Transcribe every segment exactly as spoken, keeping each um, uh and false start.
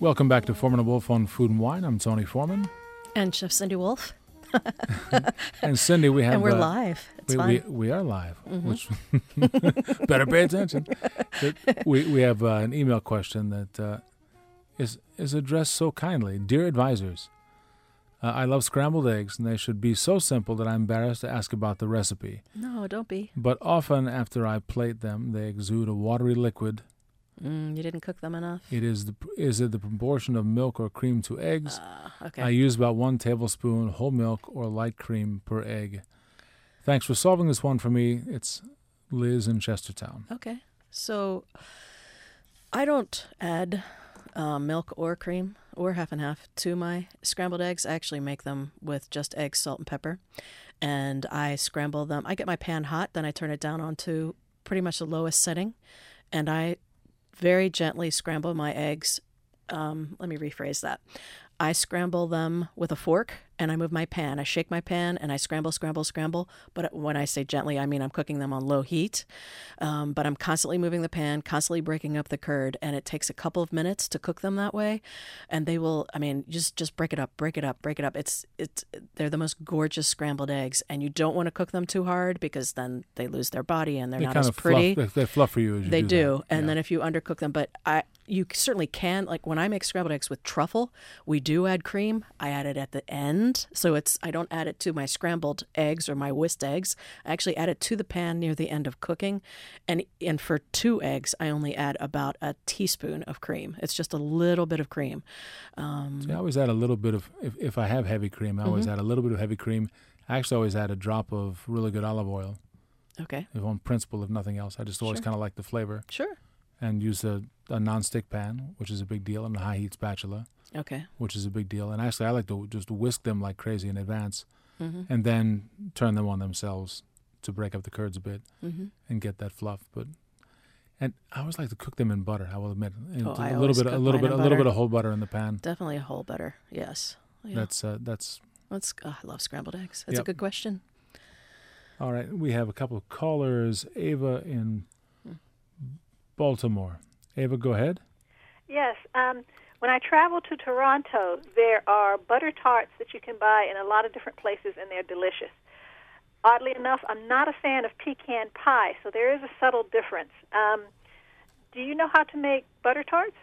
Welcome back to Foreman and Wolf on Food and Wine. I'm Tony Foreman. And Chef Cindy Wolf. And Cindy, we have... And we're uh, live. It's we, fine. we, we are live, Mm-hmm. which better pay attention. But we, we have uh, an email question that uh, is, is addressed so kindly. Dear advisors, uh, I love scrambled eggs, and they should be so simple that I'm embarrassed to ask about the recipe. No, don't be. But often after I plate them, they exude a watery liquid. Mm, you didn't cook them enough? It is the is it the proportion of milk or cream to eggs? Uh, okay. I use about one tablespoon whole milk or light cream per egg. Thanks for solving this one for me. It's Liz in Chestertown. Okay. So I don't add uh, milk or cream or half and half to my scrambled eggs. I actually make them with just eggs, salt, and pepper. And I scramble them. I get my pan hot, then I turn it down onto pretty much the lowest setting. And I very gently scramble my eggs. Um, let me rephrase that. I scramble them with a fork, and I move my pan. I shake my pan, and I scramble, scramble, scramble. But when I say gently, I mean I'm cooking them on low heat. Um, but I'm constantly moving the pan, constantly breaking up the curd, and it takes a couple of minutes to cook them that way. And they will, I mean, just just break it up, break it up, break it up. It's it's they're the most gorgeous scrambled eggs, and you don't want to cook them too hard because then they lose their body and they're They not kind as of pretty. Fluff, they, they fluff for you as you They do. do, that. and Yeah. then if you undercook them, but I you certainly can. Like when I make scrambled eggs with truffle, we do add cream. I add it at the end, so it's I don't add it to my scrambled eggs or my whisked eggs. I actually add it to the pan near the end of cooking, and and for two eggs, I only add about a teaspoon of cream. It's just a little bit of cream. Um, See, I always add a little bit of, if, if I have heavy cream, I always Mm-hmm. add a little bit of heavy cream. I actually always add a drop of really good olive oil, okay, if on principle, if nothing else. I just always Sure. kind of like the flavor. sure, And use a, a non-stick pan, which is a big deal, and a high-heat spatula, okay, which is a big deal. And actually, I like to just whisk them like crazy in advance, mm-hmm. and then turn them on themselves to break up the curds a bit Mm-hmm. and get that fluff. But and I always like to cook them in butter. I will admit, Oh, a I little always bit, a cook little mine bit, in a little bit butter. of whole butter in the pan. Definitely a whole butter. Yes, yeah. That's uh, that's That's oh, I love scrambled eggs. That's Yep. a good question. all right. We have a couple of callers. Ava in Baltimore. Ava, go ahead. Yes. Um, when I travel to Toronto, there are butter tarts that you can buy in a lot of different places, and they're delicious. Oddly enough, I'm not a fan of pecan pie, so there is a subtle difference. Um, do you know how to make butter tarts?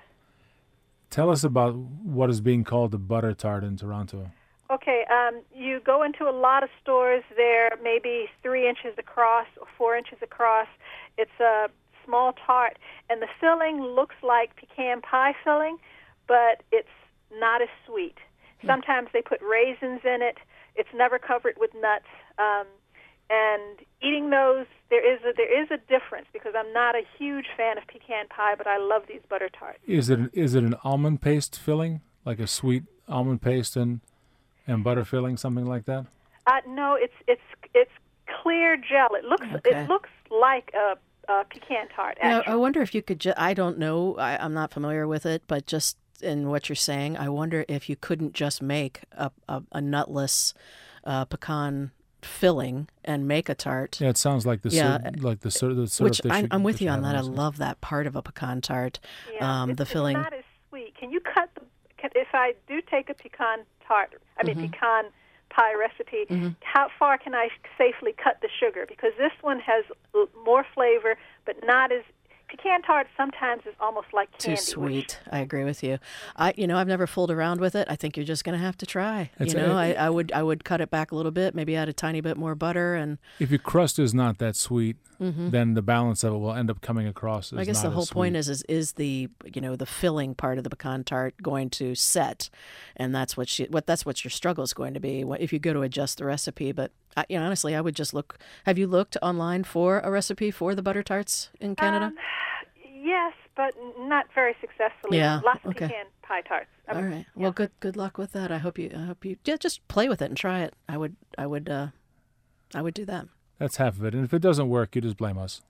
Tell us about what is being called the butter tart in Toronto. Okay, um, you go into a lot of stores. They're maybe three inches across or four inches across. It's a small tart, and the filling looks like pecan pie filling, but it's not as sweet. Sometimes they put raisins in it. It's never covered with nuts. Um, and eating those, there is a, there is a difference because I'm not a huge fan of pecan pie, but I love these butter tarts. Is it is it an almond paste filling, like a sweet almond paste and and butter filling, something like that? Uh, no, it's it's it's clear gel. It looks Okay. it looks like a, a pecan tart. Yeah, Actually. I wonder if you could. Ju- I don't know. I, I'm not familiar with it, but just in what you're saying, I wonder if you couldn't just make a a, a nutless uh, pecan filling and make a tart. Yeah, it sounds like the Yeah, syrup, like the syrup. The syrup Which that I'm, you- I'm with that you on have that. I also. love that part of a pecan tart. Yeah, um, it's, the it's filling. not as sweet. Can you cut the? Can, if I do take a pecan tart, I mean Mm-hmm. pecan pie recipe, how far can I safely cut the sugar? Because this one has l- more flavor, but not as. Pecan tart sometimes is almost like Too candy. which- sweet. I agree with you. I, you know, I've never fooled around with it. I think you're just going to have to try. It's you know, a- I I would, I would cut it back a little bit. Maybe add a tiny bit more butter, and If your crust is not that sweet, then the balance of it will end up coming across as Mm-hmm. I guess not the as whole point sweet. is, is is the you know the filling part of the pecan tart going to set, and that's what she what that's what your struggle is going to be wh- if you go to adjust the recipe. But I, you know, honestly, I would just look. Have you looked online for a recipe for the butter tarts in Canada? Um, yes, but n- not very successfully. Yeah, Lots of okay. pecan pie tarts. I All mean, right. Well, good good luck with that. I hope you I hope you yeah, just play with it and try it. I would I would uh, I would do that. That's half of it. And if it doesn't work, you just blame us.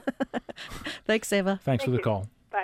Thanks, Ava. Thanks for Thank the you. call. Bye.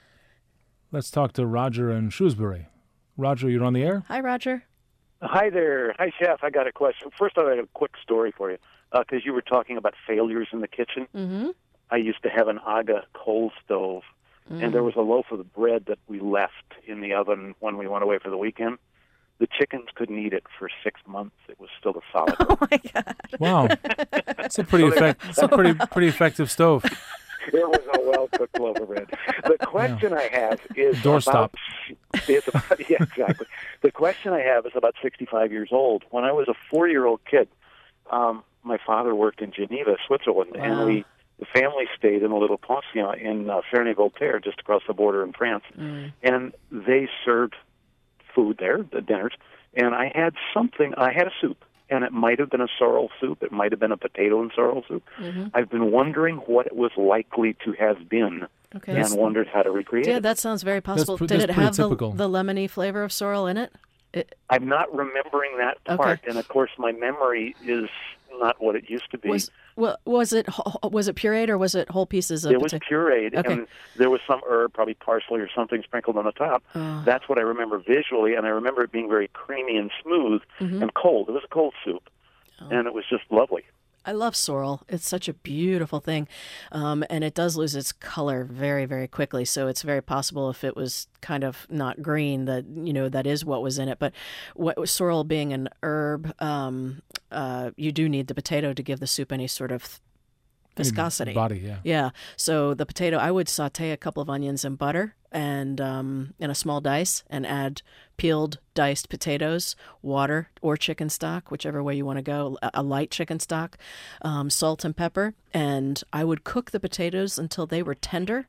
Let's talk to Roger in Shrewsbury. Roger, you're on the air? Hi, Roger. Hi there. Hi, Chef. I got a question. First, I have a quick story for you because you were talking about failures in the kitchen. Mm-hmm. I used to have an Aga coal stove and there was a loaf of bread that we left in the oven when we went away for the weekend. The chickens couldn't eat it for six months. It was still a solid. Oh my God! Wow, that's a pretty effect. That's a pretty pretty effective stove. It was a well-cooked loaf of bread. The question yeah. I have is doorstop. About, is about, yeah, exactly. The question I have is about sixty-five years old. When I was a four-year-old kid, um, my father worked in Geneva, Switzerland, wow. and we the family stayed in a little pension in uh, Ferney-Voltaire, just across the border in France, mm. and they served food there, the dinners, and I had something. I had a soup. And it might have been a sorrel soup. It might have been a potato and sorrel soup. Mm-hmm. I've been wondering what it was likely to have been, okay. and wondered how to recreate yeah, it. Yeah, that sounds very possible. That's, Did that's it have the, typical. the lemony flavor of sorrel in it? it... I'm not remembering that part, okay. and of course, my memory is not what it used to be. Was, well, was it was it pureed or was it whole pieces of it potato? It was pureed, okay. and there was some herb, probably parsley or something, sprinkled on the top. Oh. That's what I remember visually, and I remember it being very creamy and smooth mm-hmm. and cold. It was a cold soup. And it was just lovely. I love sorrel. It's such a beautiful thing. Um, and it does lose its color very, very quickly. So it's very possible if it was kind of not green that, you know, that is what was in it. But what sorrel being an herb, um, uh, you do need the potato to give the soup any sort of viscosity. Body, yeah. Yeah. So the potato, I would saute a couple of onions in butter and um, in a small dice and add peeled diced potatoes, water or chicken stock, whichever way you want to go, a light chicken stock, um, salt and pepper. And I would cook the potatoes until they were tender.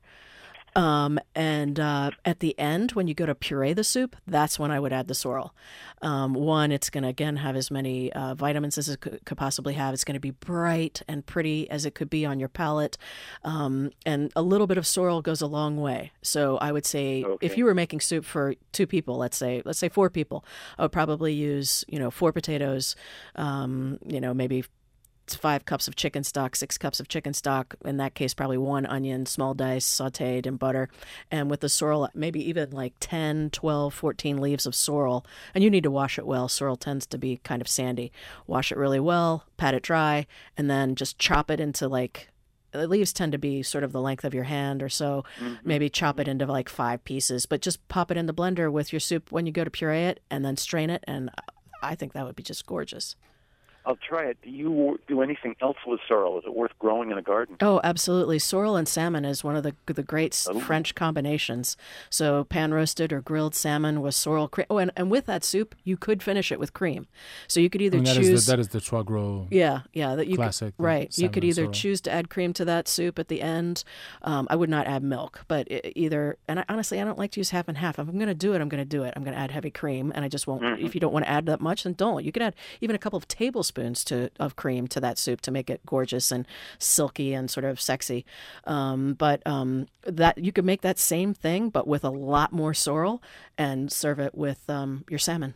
Um, and uh, at the end, when you go to puree the soup, that's when I would add the sorrel. Um, one, it's going to, again, have as many uh, vitamins as it could, could possibly have. It's going to be bright and pretty as it could be on your palate. Um, and a little bit of sorrel goes a long way. So I would say okay. if you were making soup for two people, let's say, let's say four people, I would probably use, you know, four potatoes, um, you know, maybe five cups of chicken stock, six cups of chicken stock, in that case probably one onion, small dice, sauteed in butter, and with the sorrel, maybe even like ten, twelve, fourteen leaves of sorrel, and you need to wash it well. Sorrel tends to be kind of sandy. Wash it really well, pat it dry, and then just chop it into like, the leaves tend to be sort of the length of your hand or so, mm-hmm. maybe chop it into like five pieces, but just pop it in the blender with your soup when you go to puree it, and then strain it, and I think that would be just gorgeous. I'll try it. Do you do anything else with sorrel? Is it worth growing in a garden? Oh, absolutely. Sorrel and salmon is one of the the great oh. French combinations. So pan-roasted or grilled salmon with sorrel cream. Oh, and, and with that soup, you could finish it with cream. So you could either and that choose... Is the, that is the trois gros yeah, yeah, that you classic. Could, right. You could either sorrel. choose to add cream to that soup at the end. Um, I would not add milk, but it, either... And I, honestly, I don't like to use half and half. If I'm going to do it, I'm going to do it. I'm going to add heavy cream, and I just won't... Mm-hmm. If you don't want to add that much, then don't. You could add even a couple of tablespoons to of cream to that soup to make it gorgeous and silky and sort of sexy. Um, but um, that you could make that same thing, but with a lot more sorrel, and serve it with um, your salmon.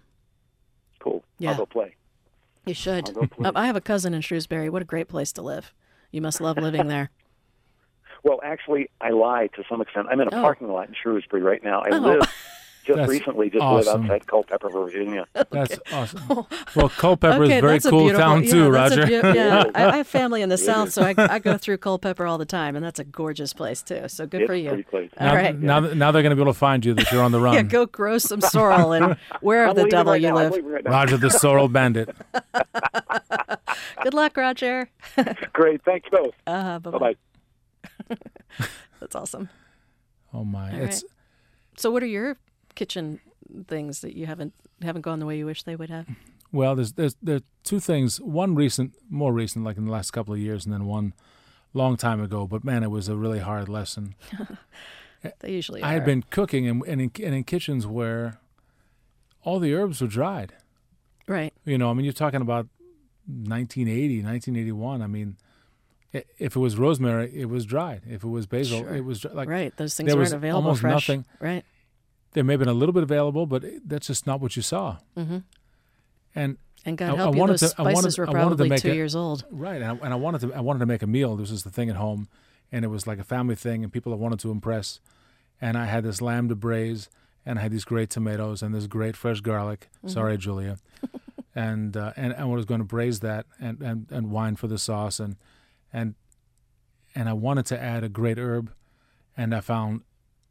Cool. Yeah. I'll go play. You should. I'll go play. Um, I have a cousin in Shrewsbury. What a great place to live. You must love living there. Well, actually, I lie to some extent. I'm in a oh. parking lot in Shrewsbury right now. I oh. live... Just That's recently, just awesome. live outside Culpeper, Virginia. That's okay. awesome. Well, Culpeper okay, is a very cool town yeah, too, Roger. Be- yeah, I, I have family in the South, so I, I go through Culpeper all the time, and that's a gorgeous place too. So good it's for you. All now, right. Now, now they're going to be able to find you that you're on the run. yeah, go grow some sorrel and wherever the devil right you now. live. Right Roger the Sorrel Bandit. Good luck, Roger. Great. Thanks, both. Uh, bye bye. That's awesome. Oh my! All it's right. So, what are your kitchen things that you haven't haven't gone the way you wish they would have? Well, there's there's there are two things. One recent, more recent, like in the last couple of years, and then one long time ago. But man, it was a really hard lesson. They usually I are. had been cooking in, and in, and in kitchens where all the herbs were dried. Right. You know, I mean, you're talking about nineteen eighty, nineteen eighty-one. I mean, if it was rosemary, it was dried. If it was basil, Sure. it was dry. Like right. Those things there weren't was available almost fresh. nothing. Right. There may have been a little bit available, but that's just not what you saw. Mm-hmm. And And God I- help I you, wanted those to- I wanted- spices were I wanted to probably make two a- years old. right, and I, and I wanted to I wanted to make a meal. This was the thing at home, and it was like a family thing, and people I wanted to impress. And I had this lamb to braise, and I had these great tomatoes and this great fresh garlic. Mm-hmm. Sorry, Julia. and uh, and I was going to braise that and, and, and wine for the sauce, and and and I wanted to add a great herb, and I found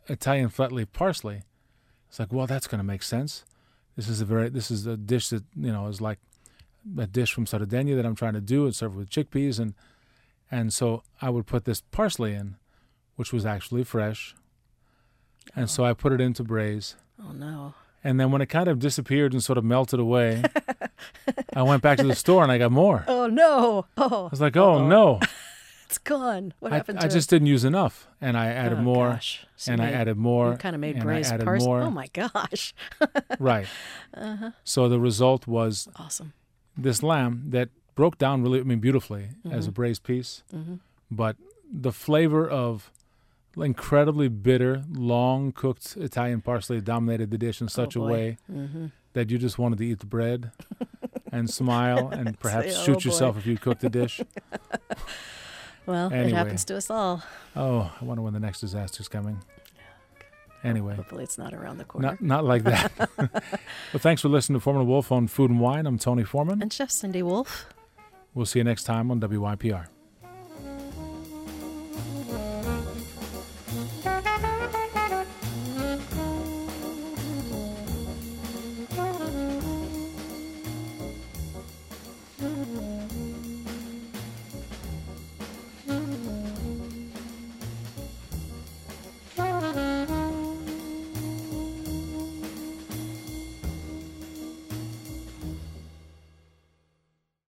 Italian flat leaf parsley. It's like, well, that's going to make sense. This is a very this is a dish that you know is like a dish from Sardinia that I'm trying to do and serve with chickpeas, and and so I would put this parsley in, which was actually fresh, and oh. so I put it into braise. Oh no! And then when it kind of disappeared and sort of melted away, I went back to the store and I got more. Oh no! Oh, I was like, oh, oh. no. It's gone. What I, happened to I it? just didn't use enough, and I added oh, more, gosh. So and made, I added more. You kind of made and braised I added parsley. more. Oh my gosh! Right. Uh-huh. So the result was awesome. This lamb that broke down really, I mean, beautifully mm-hmm. as a braised piece, mm-hmm. but the flavor of incredibly bitter, long cooked Italian parsley dominated the dish in such oh, a way mm-hmm. that you just wanted to eat the bread and smile and perhaps Say, shoot oh, yourself boy. if you cooked the dish. Well, anyway. it happens to us all. Oh, I wonder when the next disaster's coming. Anyway. Hopefully it's not around the corner. Not, not like that. Well, thanks for listening to Foreman and Wolf on Food and Wine. I'm Tony Foreman. And Chef Cindy Wolf. We'll see you next time on W Y P R.